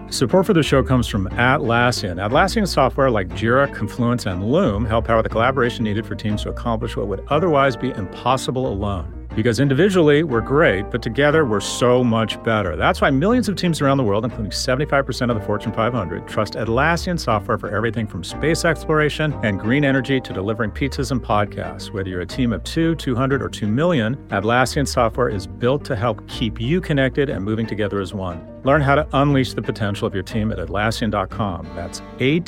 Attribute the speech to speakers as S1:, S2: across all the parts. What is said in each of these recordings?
S1: Support for the show comes from Atlassian. Atlassian software like Jira, Confluence, and Loom help power the collaboration needed for teams to accomplish what would otherwise be impossible alone. Because individually, we're great, but together, we're so much better. That's why millions of teams around the world, including 75% of the Fortune 500, trust Atlassian software for everything from space exploration and green energy to delivering pizzas and podcasts. Whether you're a team of 2, 200, or 2 million, Atlassian software is built to help keep you connected and moving together as one. Learn how to unleash the potential of your team at Atlassian.com. That's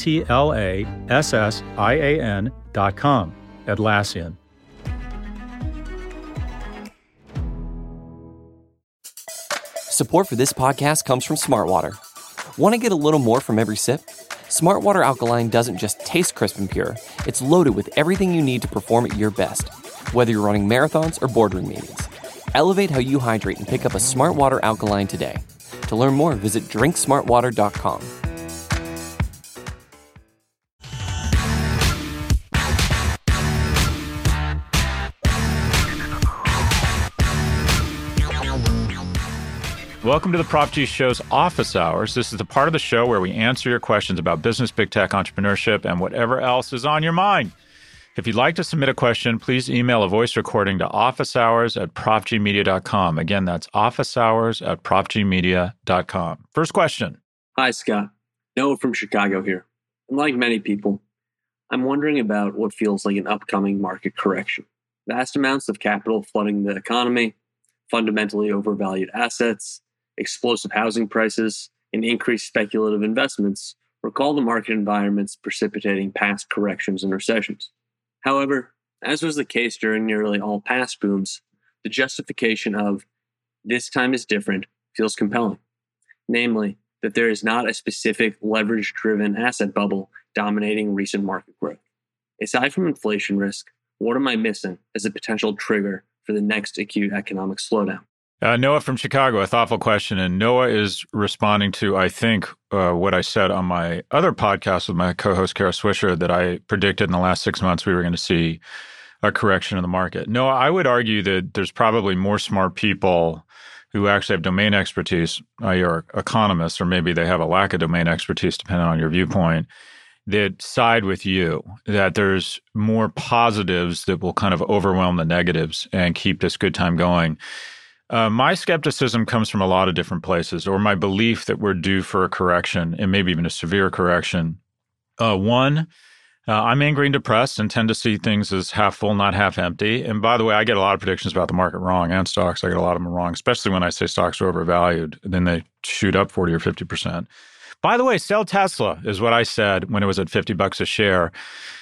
S1: Atlassian.com. Atlassian.
S2: Support for this podcast comes from Smartwater. Want to get a little more from every sip? Smartwater Alkaline doesn't just taste crisp and pure. It's loaded with everything you need to perform at your best, whether you're running marathons or boardroom meetings. Elevate how you hydrate and pick up a Smartwater Alkaline today. To learn more, visit drinksmartwater.com.
S1: Welcome to the Prop G Show's Office Hours. This is the part of the show where we answer your questions about business, big tech, entrepreneurship, and whatever else is on your mind. If you'd like to submit a question, please email a voice recording to officehours@propgmedia.com. Again, that's officehours@propgmedia.com. First question.
S3: Hi, Scott. Noah from Chicago here. And like many people, I'm wondering about what feels like an upcoming market correction. Vast amounts of capital flooding the economy, fundamentally overvalued assets, explosive housing prices, and increased speculative investments recall the market environments precipitating past corrections and recessions. However, as was the case during nearly all past booms, the justification of this time is different feels compelling. Namely, that there is not a specific leverage-driven asset bubble dominating recent market growth. Aside from inflation risk, what am I missing as a potential trigger for the next acute economic slowdown?
S1: Noah from Chicago, a thoughtful question. And Noah is responding to, I think, what I said on my other podcast with my co-host, Kara Swisher, that I predicted in the last 6 months we were going to see a correction in the market. Noah, I would argue that there's probably more smart people who actually have domain expertise, you're economists, or maybe they have a lack of domain expertise, depending on your viewpoint, that side with you, that there's more positives that will kind of overwhelm the negatives and keep this good time going. My skepticism comes from a lot of different places, or my belief that we're due for a correction, and maybe even a severe correction. One, I'm angry and depressed and tend to see things as half full, not half empty. And by the way, I get a lot of predictions about the market wrong, and stocks. I get a lot of them wrong, especially when I say stocks are overvalued. Then they shoot up 40 or 50%. By the way, sell Tesla is what I said when it was at $50 a share.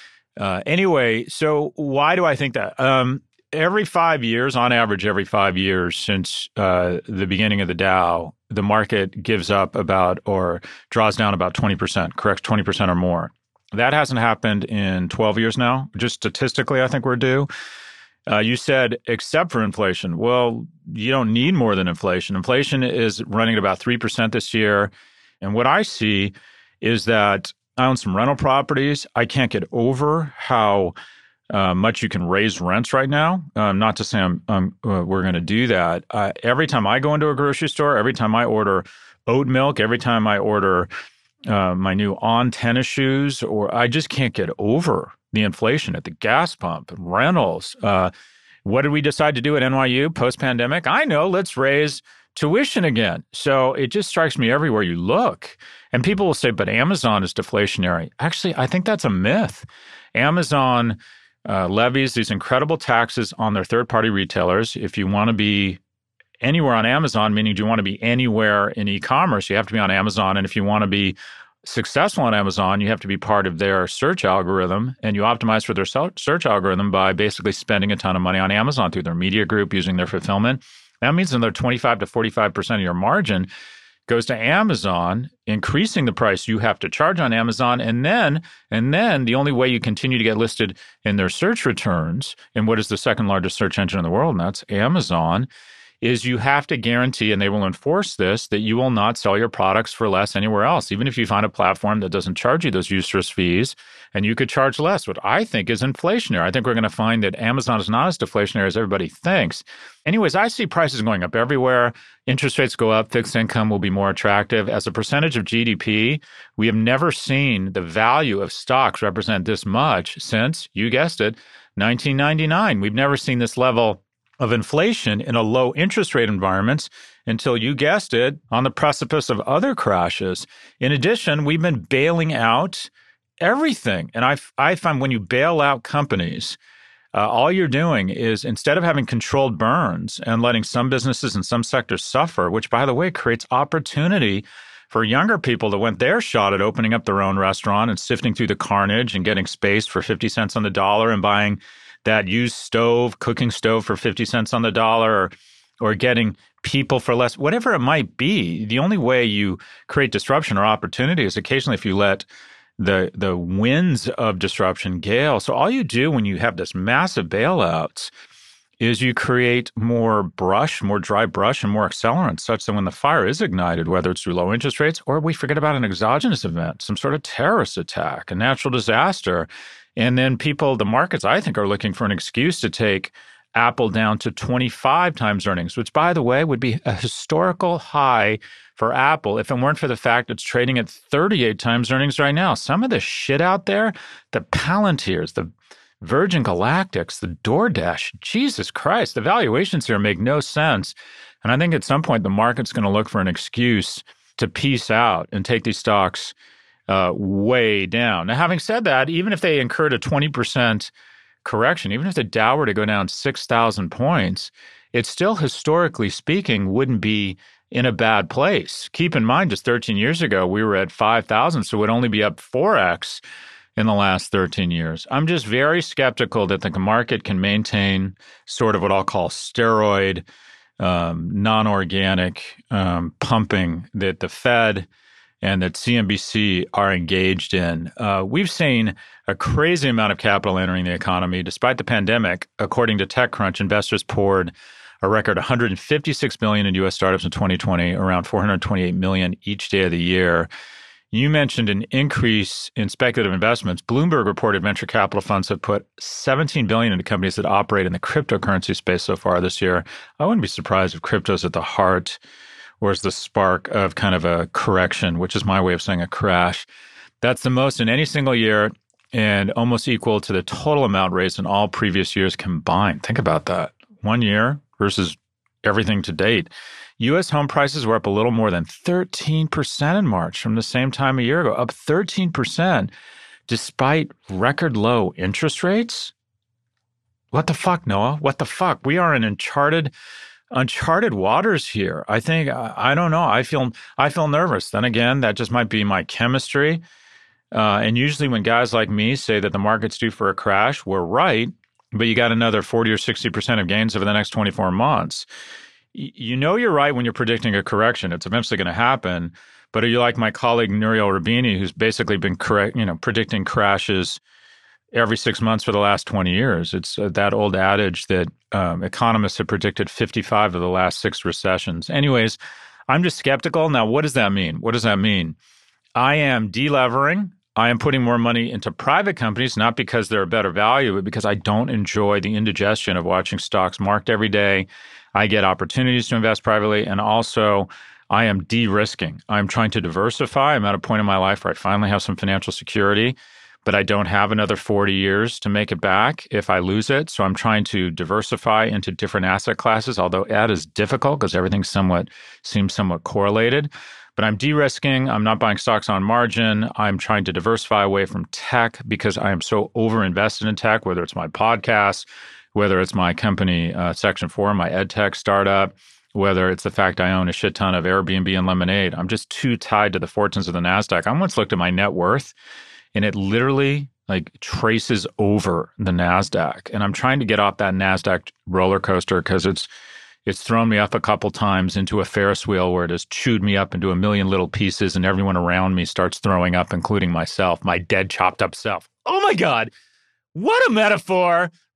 S1: Anyway, so why do I think that? Every 5 years, on average, every 5 years since the beginning of the Dow, the market gives up about or draws down about 20%, corrects 20% or more. That hasn't happened in 12 years now. Just statistically, I think we're due. You said, except for inflation. Well, you don't need more than inflation. Inflation is running at about 3% this year. And what I see is that I own some rental properties. I can't get over how much you can raise rents right now. Not to say we're going to do that. Every time I go into a grocery store, every time I order oat milk, every time I order my new On tennis shoes, or I just can't get over the inflation at the gas pump, rentals. What did we decide to do at NYU post-pandemic? I know, let's raise tuition again. So it just strikes me everywhere you look. And people will say, but Amazon is deflationary. Actually, I think that's a myth. Amazon levies these incredible taxes on their third-party retailers. If you want to be anywhere on Amazon, meaning do you want to be anywhere in e-commerce, you have to be on Amazon. And if you want to be successful on Amazon, you have to be part of their search algorithm, and you optimize for their search algorithm by basically spending a ton of money on Amazon through their media group, using their fulfillment. That means another 25 to 45% of your margin goes to Amazon, increasing the price you have to charge on Amazon. And then the only way you continue to get listed in their search returns in what is the second largest search engine in the world, and that's Amazon, is you have to guarantee, and they will enforce this, that you will not sell your products for less anywhere else, even if you find a platform that doesn't charge you those useless fees, and you could charge less, what I think is inflationary. I think we're going to find that Amazon is not as deflationary as everybody thinks. Anyways, I see prices going up everywhere. Interest rates go up, fixed income will be more attractive. As a percentage of GDP, we have never seen the value of stocks represent this much since, you guessed it, 1999. We've never seen this level of inflation in a low interest rate environment until, you guessed it, on the precipice of other crashes. In addition, we've been bailing out everything. And I find when you bail out companies, all you're doing is, instead of having controlled burns and letting some businesses and some sectors suffer, which, by the way, creates opportunity for younger people that went their shot at opening up their own restaurant and sifting through the carnage and getting space for 50 cents on the dollar and buying that used cooking stove for 50 cents on the dollar, or getting people for less, whatever it might be. The only way you create disruption or opportunity is occasionally if you let the winds of disruption gale. So all you do when you have this massive bailouts is you create more dry brush and more accelerant, such that when the fire is ignited, whether it's through low interest rates or we forget about an exogenous event, some sort of terrorist attack, a natural disaster, and then the markets, I think, are looking for an excuse to take Apple down to 25 times earnings, which, by the way, would be a historical high for Apple if it weren't for the fact it's trading at 38 times earnings right now. Some of the shit out there, the Palantirs, the Virgin Galactics, the DoorDash, Jesus Christ, the valuations here make no sense. And I think at some point the market's going to look for an excuse to peace out and take these stocks way down. Now, having said that, even if they incurred a 20% correction, even if the Dow were to go down 6,000 points, it still, historically speaking, wouldn't be in a bad place. Keep in mind, just 13 years ago, we were at 5,000, so it would only be up 4x in the last 13 years. I'm just very skeptical that the market can maintain sort of what I'll call steroid, non-organic pumping that the Fed and that CNBC are engaged in. We've seen a crazy amount of capital entering the economy. Despite the pandemic, according to TechCrunch, investors poured a record $156 billion in U.S. startups in 2020, around $428 million each day of the year. You mentioned an increase in speculative investments. Bloomberg reported venture capital funds have put $17 billion into companies that operate in the cryptocurrency space so far this year. I wouldn't be surprised if crypto's at the heart or is the spark of kind of a correction, which is my way of saying a crash. That's the most in any single year and almost equal to the total amount raised in all previous years combined. Think about that. 1 year versus everything to date. U.S. home prices were up a little more than 13% in March from the same time a year ago, up 13% despite record low interest rates. What the fuck, Noah? What the fuck? We are in uncharted waters here. I think, I don't know. I feel nervous. Then again, that just might be my chemistry. And usually when guys like me say that the market's due for a crash, we're right. But you got another 40 or 60% of gains over the next 24 months. You know you're right when you're predicting a correction. It's eventually going to happen. But are you like my colleague Nouriel Roubini, who's basically been predicting crashes every 6 months for the last 20 years? It's that old adage that economists have predicted 55 of the last 6 recessions. Anyways, I'm just skeptical. Now, what does that mean? What does that mean? I am delevering. I am putting more money into private companies, not because they're a better value, but because I don't enjoy the indigestion of watching stocks marked every day. I get opportunities to invest privately, and also I am de-risking. I'm trying to diversify. I'm at a point in my life where I finally have some financial security, but I don't have another 40 years to make it back if I lose it. So I'm trying to diversify into different asset classes, although that is difficult because everything seems somewhat correlated. But I'm de-risking. I'm not buying stocks on margin. I'm trying to diversify away from tech because I am so over-invested in tech, whether it's my podcast, whether it's my company, Section 4, my ed tech startup, whether it's the fact I own a shit ton of Airbnb and Lemonade. I'm just too tied to the fortunes of the NASDAQ. I once looked at my net worth, and it literally traces over the NASDAQ. And I'm trying to get off that NASDAQ roller coaster because it's thrown me up a couple times into a Ferris wheel where it has chewed me up into a million little pieces, and everyone around me starts throwing up, including myself, my dead, chopped up self. Oh my God. What a metaphor,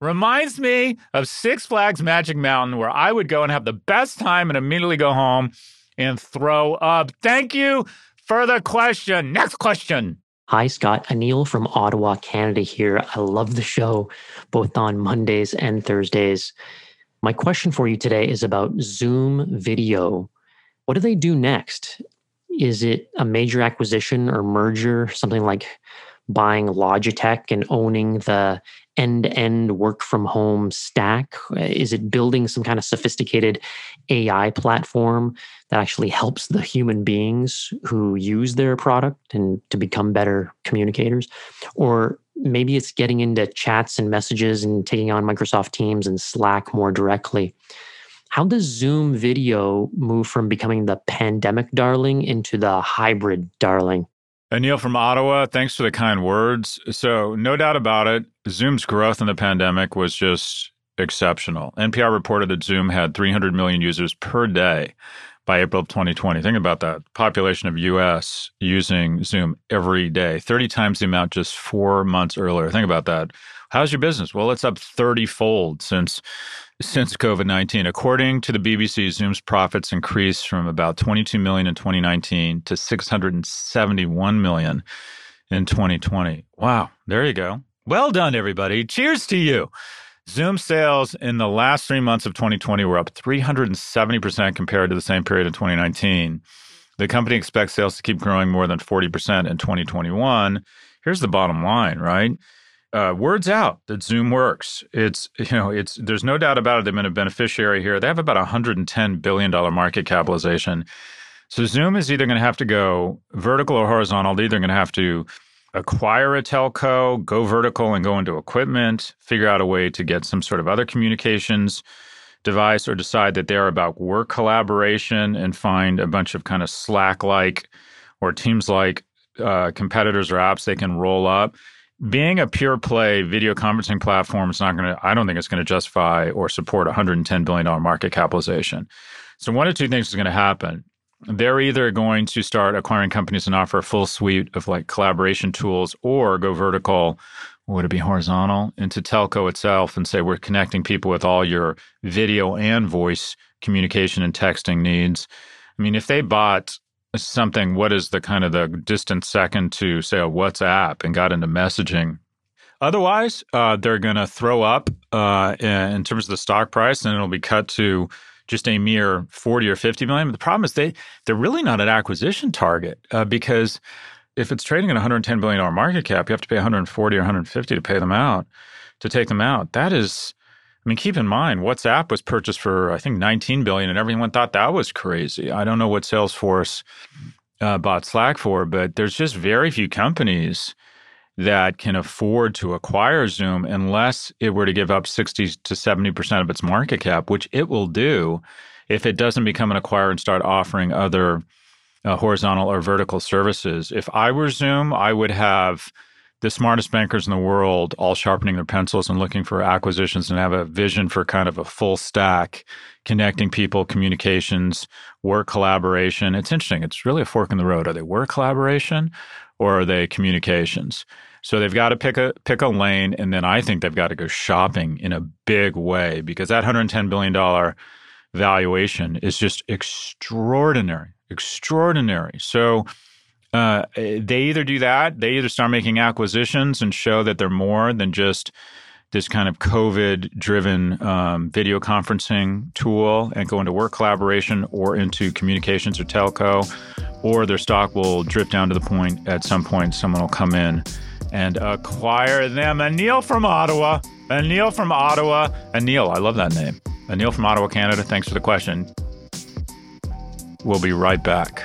S1: Reminds me of Six Flags Magic Mountain, where I would go and have the best time and immediately go home and throw up. Thank you for the question. Next question.
S4: Hi, Scott. Anil from Ottawa, Canada here. I love the show, both on Mondays and Thursdays. My question for you today is about Zoom Video. What do they do next? Is it a major acquisition or merger, something like buying Logitech and owning the end-to-end work-from-home stack? Is it building some kind of sophisticated AI platform that actually helps the human beings who use their product and to become better communicators? Or maybe it's getting into chats and messages and taking on Microsoft Teams and Slack more directly. How does Zoom Video move from becoming the pandemic darling into the hybrid darling?
S1: Anil from Ottawa, thanks for the kind words. So no doubt about it, Zoom's growth in the pandemic was just exceptional. NPR reported that Zoom had 300 million users per day by April of 2020. Think about that. Population of U.S. using Zoom every day, 30 times the amount just 4 months earlier. Think about that. How's your business? Well, it's up 30-fold since COVID-19. According to the BBC, Zoom's profits increased from about 22 million in 2019 to 671 million in 2020. Wow, there you go. Well done, everybody. Cheers to you. Zoom sales in the last 3 months of 2020 were up 370% compared to the same period in 2019. The company expects sales to keep growing more than 40% in 2021. Here's the bottom line, right? Word's out that Zoom works. There's no doubt about it. They've been a beneficiary here. They have about $110 billion market capitalization. So Zoom is either going to have to go vertical or horizontal. They're either going to have to acquire a telco, go vertical and go into equipment, figure out a way to get some sort of other communications device, or decide that they're about work collaboration and find a bunch of kind of Slack-like or Teams-like competitors or apps they can roll up. Being a pure play video conferencing platform is not going to, I don't think it's going to justify or support a $110 billion market capitalization. So one of two things is going to happen. They're either going to start acquiring companies and offer a full suite of like collaboration tools, or go vertical, would it be horizontal, into telco itself and say, we're connecting people with all your video and voice communication and texting needs. I mean, if they bought something, what is the kind of the distant second to, say, a WhatsApp and got into messaging? Otherwise, they're going to throw up in terms of the stock price, and it'll be cut to just a mere 40 or 50 million. But the problem is they're really not an acquisition target because if it's trading at $110 billion market cap, you have to pay 140 or 150 to pay them out, to take them out. That is, I mean, keep in mind, WhatsApp was purchased for, I think, $19 billion, and everyone thought that was crazy. I don't know what Salesforce bought Slack for, but there's just very few companies that can afford to acquire Zoom unless it were to give up 60 to 70% of its market cap, which it will do if it doesn't become an acquirer and start offering other horizontal or vertical services. If I were Zoom, I would have the smartest bankers in the world all sharpening their pencils and looking for acquisitions, and have a vision for kind of a full stack, connecting people, communications, work collaboration. It's interesting. It's really a fork in the road. Are they work collaboration or are they communications? So they've got to pick a lane, and then I think they've got to go shopping in a big way, because that $110 billion valuation is just extraordinary. So they either do that, they either start making acquisitions and show that they're more than just this kind of COVID-driven video conferencing tool and go into work collaboration or into communications or telco, or their stock will drip down to the point at some point someone will come in and acquire them. Anil from Ottawa. Anil, I love that name. Anil from Ottawa, Canada. Thanks for the question. We'll be right back.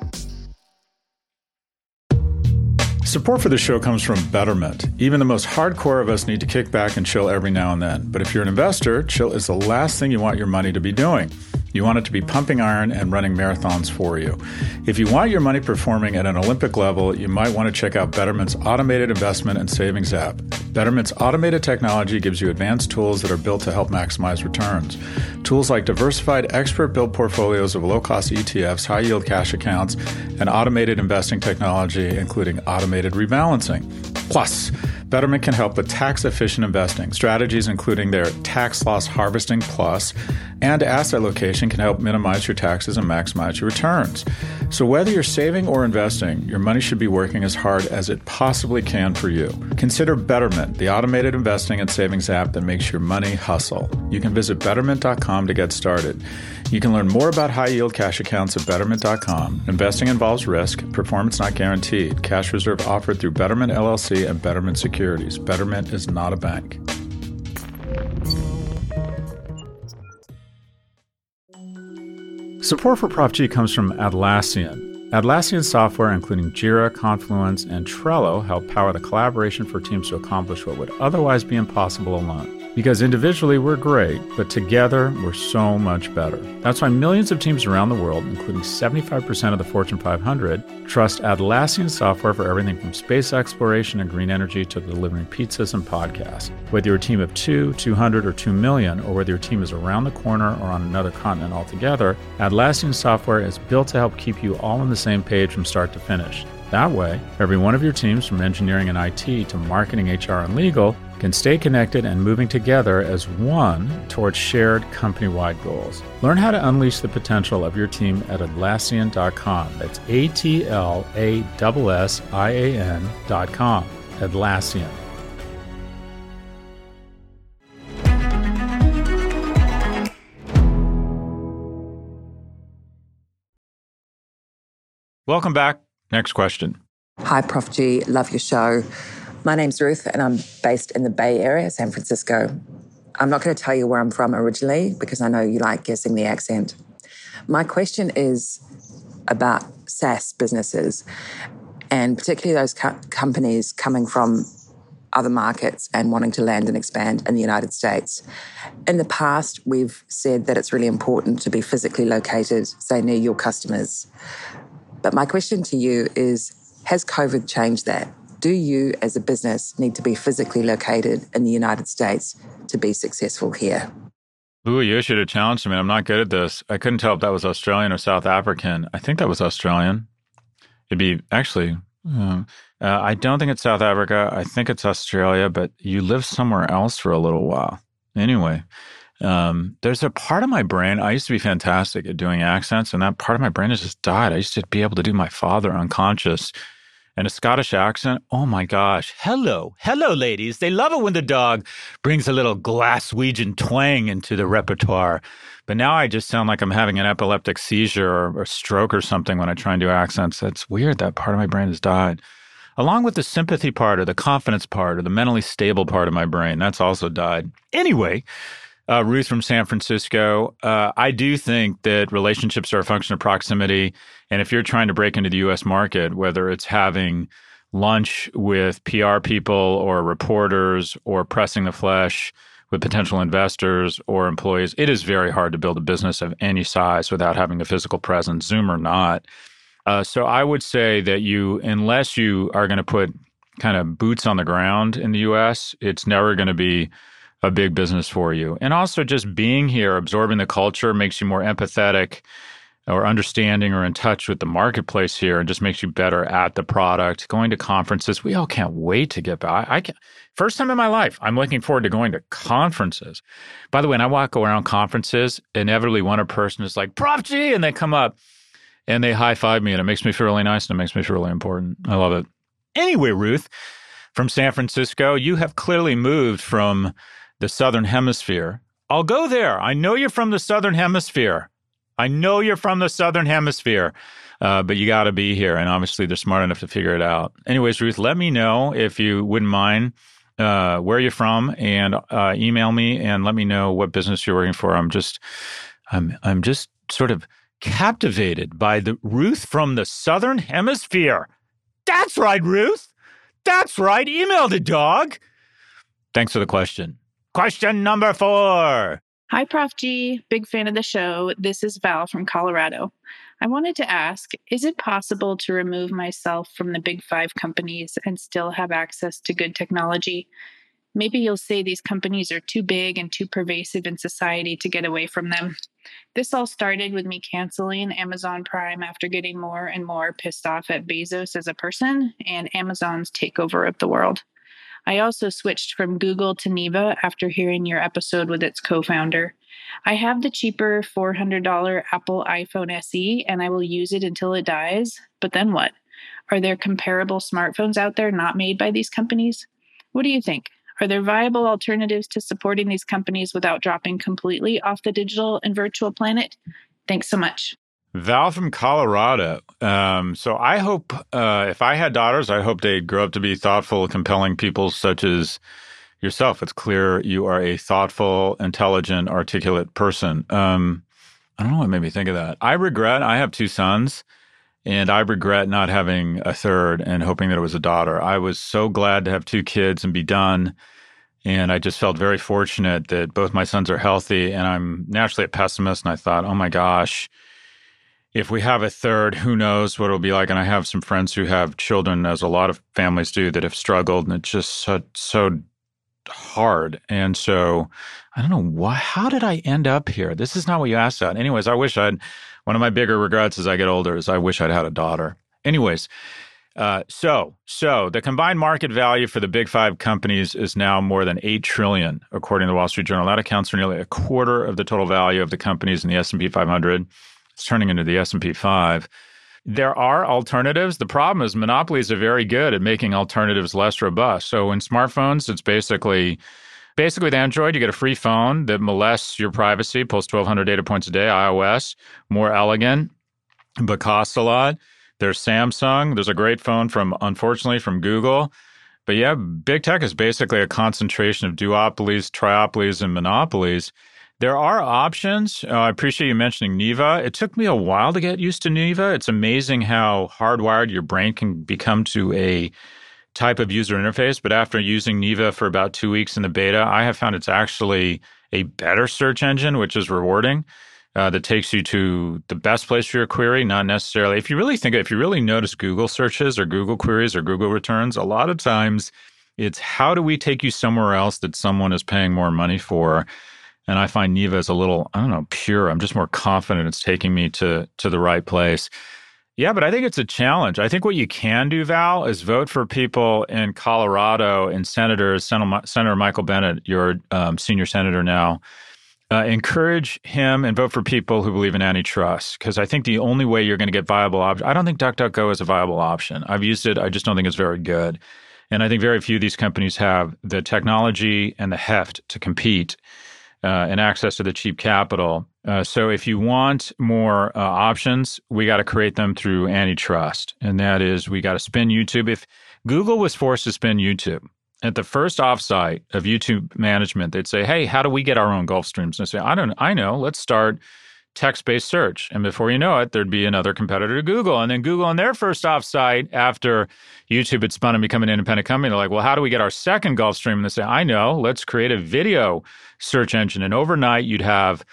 S1: Support for the show comes from Betterment. Even the most hardcore of us need to kick back and chill every now and then. But if you're an investor, chill is the last thing you want your money to be doing. You want it to be pumping iron and running marathons for you. If you want your money performing at an Olympic level, you might want to check out Betterment's automated investment and savings app. Betterment's automated technology gives you advanced tools that are built to help maximize returns. Tools like diversified, expert-built portfolios of low-cost ETFs, high-yield cash accounts, and automated investing technology, including automated rebalancing. Plus, Betterment can help with tax-efficient investing. Strategies including their Tax Loss Harvesting Plus and asset location can help minimize your taxes and maximize your returns. So whether you're saving or investing, your money should be working as hard as it possibly can for you. Consider Betterment, the automated investing and savings app that makes your money hustle. You can visit betterment.com to get started. You can learn more about high-yield cash accounts at betterment.com. Investing involves risk. Performance not guaranteed. Cash reserve offered through Betterment LLC and Betterment Securities. Betterment is not a bank. Support for Prof G comes from Atlassian. Atlassian software, including Jira, Confluence, and Trello, help power the collaboration for teams to accomplish what would otherwise be impossible alone. Because individually we're great, but together we're so much better. That's why millions of teams around the world, including 75% of the Fortune 500, trust Atlassian software for everything from space exploration and green energy to delivering pizzas and podcasts. Whether you're a team of 2, 200, or 2 million, or whether your team is around the corner or on another continent altogether, Atlassian software is built to help keep you all on the same page from start to finish. That way, every one of your teams, from engineering and IT to marketing, HR, and legal, can stay connected and moving together as one towards shared company-wide goals. Learn how to unleash the potential of your team at Atlassian.com. That's Atlassian.com. Atlassian. Welcome back. Next question.
S5: Hi, Prof G. Love your show. My name's Ruth, and I'm based in the Bay Area, San Francisco. I'm not going to tell you where I'm from originally because I know you like guessing the accent. My question is about SaaS businesses, and particularly those companies coming from other markets and wanting to land and expand in the United States. In the past, we've said that it's really important to be physically located, say, near your customers. But my question to you is, has COVID changed that? Do you, as a business, need to be physically located in the United States to be successful here?
S1: Ooh, you should have challenged me. I'm not good at this. I couldn't tell if that was Australian or South African. I think that was Australian. It'd be actually, I don't think it's South Africa. I think it's Australia, but you lived somewhere else for a little while. Anyway, there's a part of my brain, I used to be fantastic at doing accents, and that part of my brain has just died. I used to be able to do my father unconscious. And a Scottish accent, oh my gosh. Hello, ladies. They love it when the dog brings a little Glaswegian twang into the repertoire. But now I just sound like I'm having an epileptic seizure or a stroke or something when I try and do accents. That's weird. That part of my brain has died. Along with the sympathy part or the confidence part or the mentally stable part of my brain, that's also died. Anyway, Ruth from San Francisco, I do think that relationships are a function of proximity. And if you're trying to break into the U.S. market, whether it's having lunch with PR people or reporters or pressing the flesh with potential investors or employees, it is very hard to build a business of any size without having a physical presence, Zoom or not. So I would say that unless you are going to put kind of boots on the ground in the U.S., it's never going to be a big business for you. And also just being here, absorbing the culture makes you more empathetic or understanding or in touch with the marketplace here and just makes you better at the product. Going to conferences, we all can't wait to get back. First time in my life, I'm looking forward to going to conferences. By the way, when I walk around conferences, inevitably one person is like, Prof G, and they come up and they high-five me and it makes me feel really nice and it makes me feel really important. I love it. Anyway, Ruth, from San Francisco, you have clearly moved from the Southern Hemisphere. I'll go there. I know you're from the Southern Hemisphere. But you got to be here. And obviously, they're smart enough to figure it out. Anyways, Ruth, let me know if you wouldn't mind where you're from and email me and let me know what business you're working for. I'm just sort of captivated by the Ruth from the Southern Hemisphere. That's right, Ruth. That's right. Email the dog. Thanks for the question. Question number 4.
S6: Hi, Prof G. Big fan of the show. This is Val from Colorado. I wanted to ask, is it possible to remove myself from the big 5 companies and still have access to good technology? Maybe you'll say these companies are too big and too pervasive in society to get away from them. This all started with me canceling Amazon Prime after getting more and more pissed off at Bezos as a person and Amazon's takeover of the world. I also switched from Google to Neeva after hearing your episode with its co-founder. I have the cheaper $400 Apple iPhone SE, and I will use it until it dies. But then what? Are there comparable smartphones out there not made by these companies? What do you think? Are there viable alternatives to supporting these companies without dropping completely off the digital and virtual planet? Thanks so much.
S1: Val from Colorado. So I hope if I had daughters, I hope they'd grow up to be thoughtful, compelling people such as yourself. It's clear you are a thoughtful, intelligent, articulate person. I don't know what made me think of that. I have 2 sons, and I regret not having a third and hoping that it was a daughter. I was so glad to have 2 kids and be done. And I just felt very fortunate that both my sons are healthy. And I'm naturally a pessimist. And I thought, oh my gosh, if we have a third, who knows what it'll be like. And I have some friends who have children, as a lot of families do, that have struggled. And it's just so hard. And so I don't know how did I end up here? This is not what you asked about. Anyways, one of my bigger regrets as I get older is I wish I'd had a daughter. Anyways, so the combined market value for the big 5 companies is now more than $8 trillion, according to the Wall Street Journal. That accounts for nearly a quarter of the total value of the companies in the S&P 500. It's turning into the S&P 5. There are alternatives. The problem is monopolies are very good at making alternatives less robust. So in smartphones, it's basically with Android, you get a free phone that molests your privacy, pulls 1,200 data points a day. iOS, more elegant, but costs a lot. There's Samsung. There's a great phone unfortunately, from Google. But yeah, big tech is basically a concentration of duopolies, triopolies, and monopolies. There are options. I appreciate you mentioning Neeva. It took me a while to get used to Neeva. It's amazing how hardwired your brain can become to a type of user interface. But after using Neeva for about 2 weeks in the beta, I have found it's actually a better search engine, which is rewarding. That takes you to the best place for your query, not necessarily. If you really notice Google searches or Google queries or Google returns, a lot of times it's how do we take you somewhere else that someone is paying more money for? And I find Neeva is a little, pure. I'm just more confident it's taking me to the right place. Yeah, but I think it's a challenge. I think what you can do, Val, is vote for people in Colorado and Senator Michael Bennet, your senior senator now. Encourage him and vote for people who believe in antitrust, because I think the only way you're going to get viable options, I don't think DuckDuckGo is a viable option. I've used it. I just don't think it's very good. And I think very few of these companies have the technology and the heft to compete and access to the cheap capital. So if you want more options, we got to create them through antitrust. And that is, we got to spin YouTube. If Google was forced to spin YouTube, at the first offsite of YouTube management, they'd say, hey, how do we get our own Gulf streams? And they say, I know, let's start text-based search. And before you know it, there'd be another competitor to Google. And then Google on their first offsite, after YouTube had spun and become an independent company, they're like, well, how do we get our second Gulf stream? And they say, I know, let's create a video search engine. And overnight, you'd have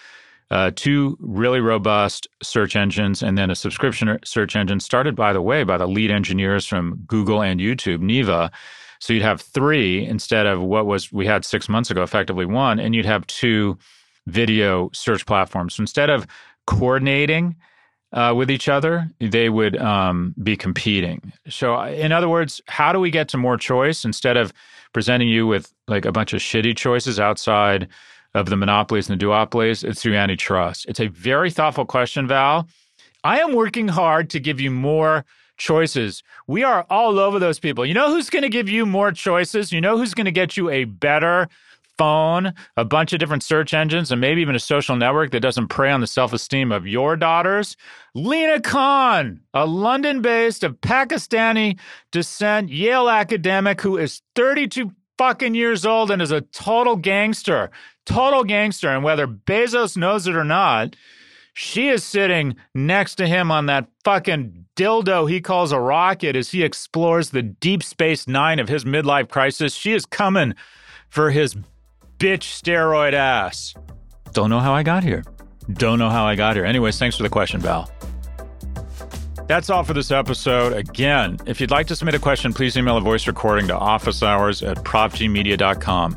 S1: 2 really robust search engines and then a subscription search engine started, by the way, by the lead engineers from Google and YouTube, Neeva. So you'd have 3 instead of we had 6 months ago, effectively 1, and you'd have 2 video search platforms. So instead of coordinating with each other, they would be competing. So in other words, how do we get to more choice instead of presenting you with like a bunch of shitty choices outside of the monopolies and the duopolies? It's through antitrust. It's a very thoughtful question, Val. I am working hard to give you more choices. We are all over those people. You know who's going to give you more choices? You know who's going to get you a better phone, a bunch of different search engines, and maybe even a social network that doesn't prey on the self-esteem of your daughters? Lina Khan, a London-based, of Pakistani descent, Yale academic who is 32 fucking years old and is a total gangster. And whether Bezos knows it or not, she is sitting next to him on that fucking dildo he calls a rocket as he explores the Deep Space Nine of his midlife crisis. She is coming for his bitch steroid ass. Don't know how I got here. Anyways, thanks for the question, Val. That's all for this episode. Again, if you'd like to submit a question, please email a voice recording to officehours@profgmedia.com.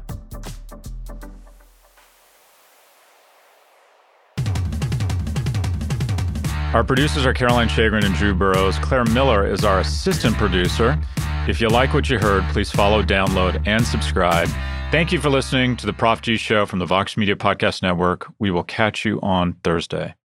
S1: Our producers are Caroline Chagrin and Drew Burrows. Claire Miller is our assistant producer. If you like what you heard, please follow, download, and subscribe. Thank you for listening to the Prof G Show from the Vox Media Podcast Network. We will catch you on Thursday.